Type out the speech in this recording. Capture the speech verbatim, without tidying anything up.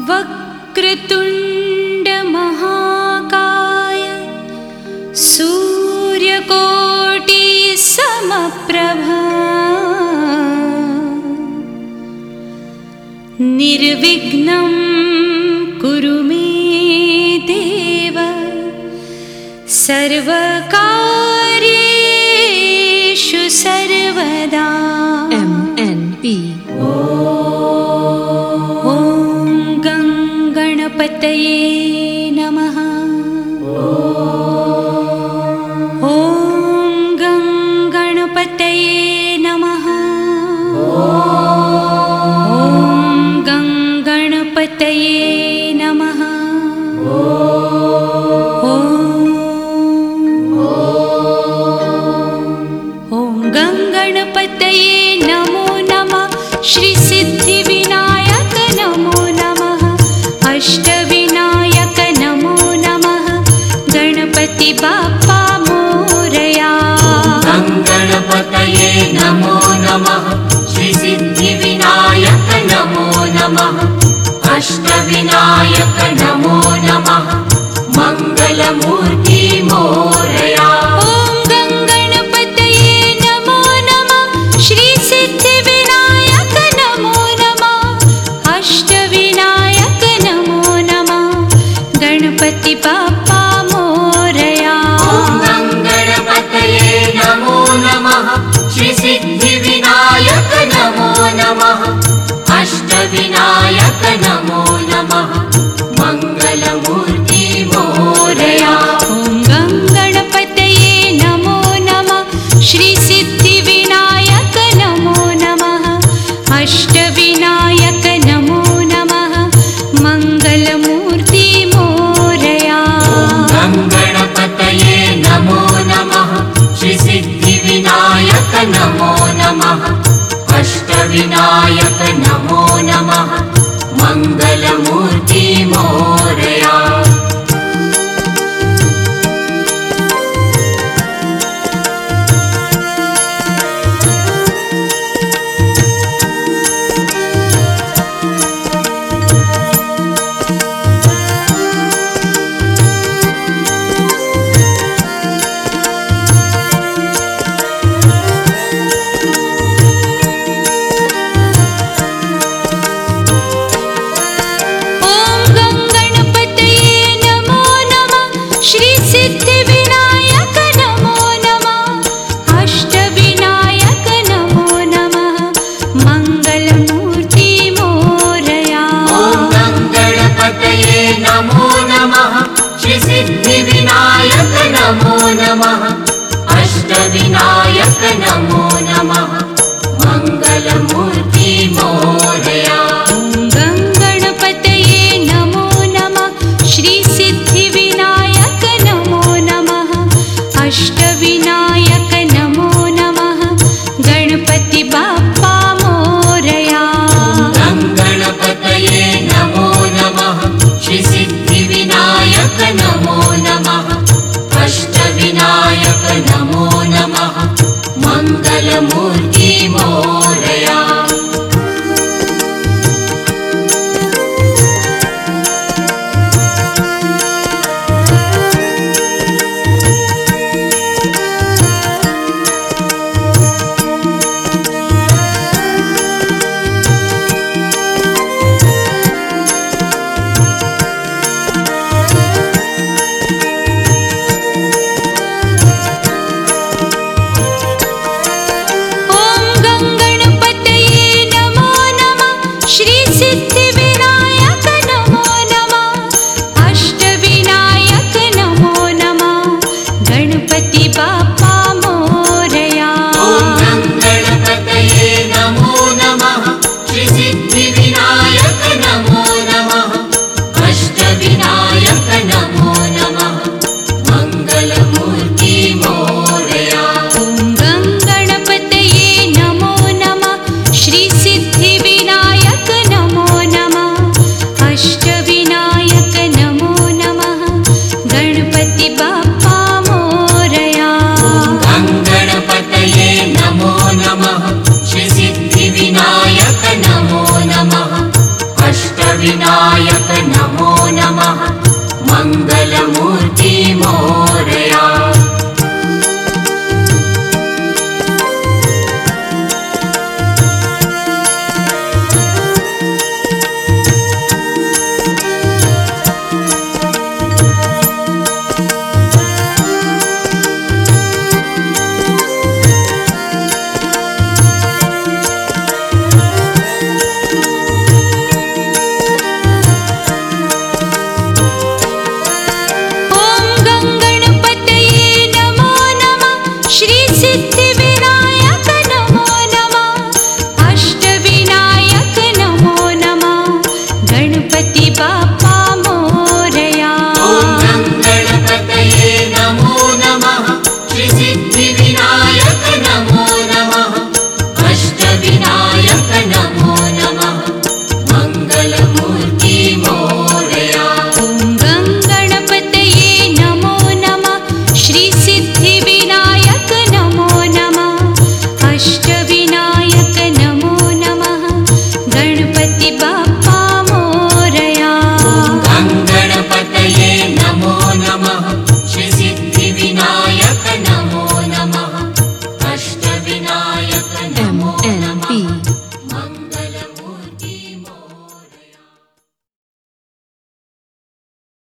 वक्रतुंड महाकाय सूर्यकोटि समप्रभा निर्विघ्नं कुरु मे देव सर्वकार्येषु सर्वदा। M N P. ॐ गं गणपतये नमः। ॐ गं गणपतये नमः। ॐ गं गणपतये नमः। ॐ गं गणपतये नमो नमः। श्री सिद्धिविनायक नमो नमः। अष्टविनायक नमो नमः। गणपति बाप्पा मोरया। गं गणपतये नमो नमः। श्री सिद्धिविनायक नमो नमः। अष्टविनायक नमो नमः। मंगलमूर्ति मोरया। ॐ गं गणपतये नमो नमः। श्री सिद्धिविनायक नमो नमः। अष्टविनायक नमो नमः। गणपति बाप्पा मोरया। ॐ गं गणपतये नमो नमः। श्री सिद्धिविनायक नमो नमः। अष्टविनायक नमो नमः। मंगलमूर्ति मोरया। ॐ गं गणपतये नमो नमः। श्री सिद्धिविनायक नमो नमः। अष्टविनायक नमो नमः। मंगलमूर्ति मोरया। गं गणपतये नमो नमः। श्री सिद्धिविनायक नमो नमः। अष्टविनायक नमो नमः। मंगलमूर्ति मोरया। अष्टविनायक नमो नमः। मंगलमूर्ति मोरया। ॐ गं गणपतये नमो नमः। श्री सिद्धिविनायक नमो नमः। अष्टविनायक नमो नमः। गणपति बाप्पा मोरया। गं गणपतये नमो नमः। श्री सिद्धिविनायक नमो नमः। अष्टविनायक नमो नमः। मंगलमूर्ति मोरया। बाप्पा मोरया। गं गणपतये नमो नमः।